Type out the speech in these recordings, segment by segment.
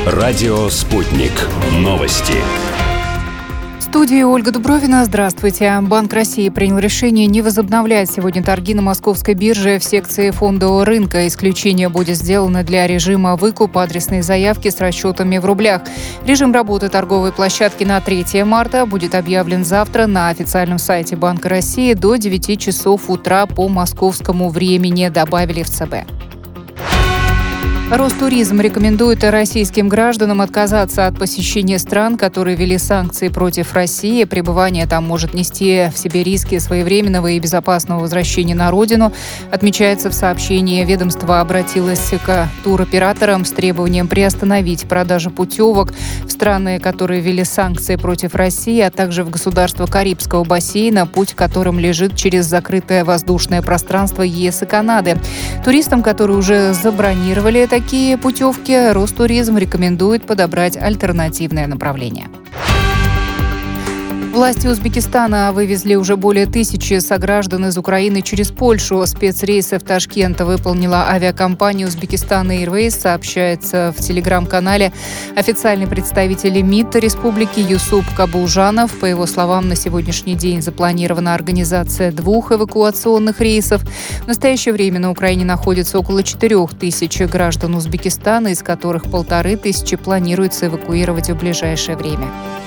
Радио «Спутник». Новости. В студии Ольга Дубровина. Здравствуйте. Банк России принял решение не возобновлять сегодня торги на московской бирже в секции фондового рынка. Исключение будет сделано для режима выкуп адресной заявки с расчетами в рублях. Режим работы торговой площадки на 3 марта будет объявлен завтра на официальном сайте Банка России до 9 часов утра по московскому времени, добавили в ЦБ. Ростуризм рекомендует российским гражданам отказаться от посещения стран, которые ввели санкции против России. Пребывание там может нести в себе риски своевременного и безопасного возвращения на родину. Отмечается в сообщении. Ведомство обратилось к туроператорам с требованием приостановить продажу путевок в страны, которые ввели санкции против России, а также в государства Карибского бассейна, путь которым лежит через закрытое воздушное пространство ЕС и Канады. Туристам, которые уже забронировали такие путевки, Ростуризм рекомендует подобрать альтернативное направление. Власти Узбекистана вывезли уже более 1000 сограждан из Украины через Польшу. Спецрейсы в Ташкент выполнила авиакомпания Узбекистан Airways, сообщается в телеграм-канале. Официальный представитель МИД республики Юсуп Кабулжанов. По его словам, на сегодняшний день запланирована организация 2 эвакуационных рейсов. В настоящее время на Украине находится около 4000 граждан Узбекистана, из которых 1500 планируется эвакуировать в ближайшее время.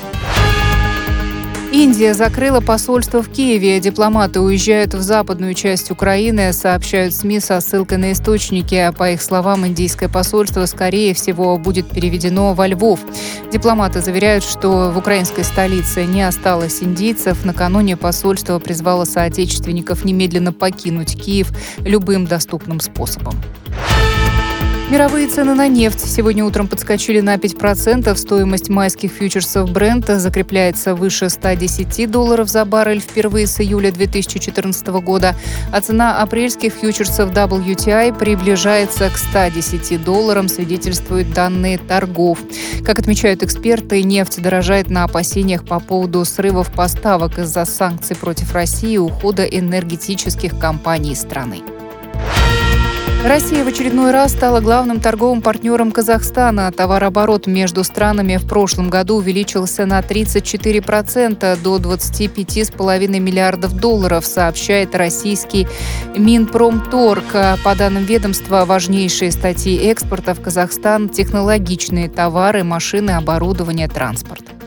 Индия закрыла посольство в Киеве. Дипломаты уезжают в западную часть Украины, сообщают СМИ со ссылкой на источники. По их словам, индийское посольство, скорее всего, будет переведено во Львов. Дипломаты заверяют, что в украинской столице не осталось индийцев. Накануне посольство призвало соотечественников немедленно покинуть Киев любым доступным способом. Мировые цены на нефть сегодня утром подскочили на 5%. Стоимость майских фьючерсов Brent закрепляется выше $110 за баррель впервые с июля 2014 года, а цена апрельских фьючерсов WTI приближается к $110, свидетельствуют данные торгов. Как отмечают эксперты, нефть дорожает на опасениях по поводу срывов поставок из-за санкций против России и ухода энергетических компаний страны. Россия в очередной раз стала главным торговым партнером Казахстана. Товарооборот между странами в прошлом году увеличился на 34% до $25,5 миллиардов, сообщает российский Минпромторг. По данным ведомства, важнейшие статьи экспорта в Казахстан – технологичные товары, машины, оборудование, транспорт.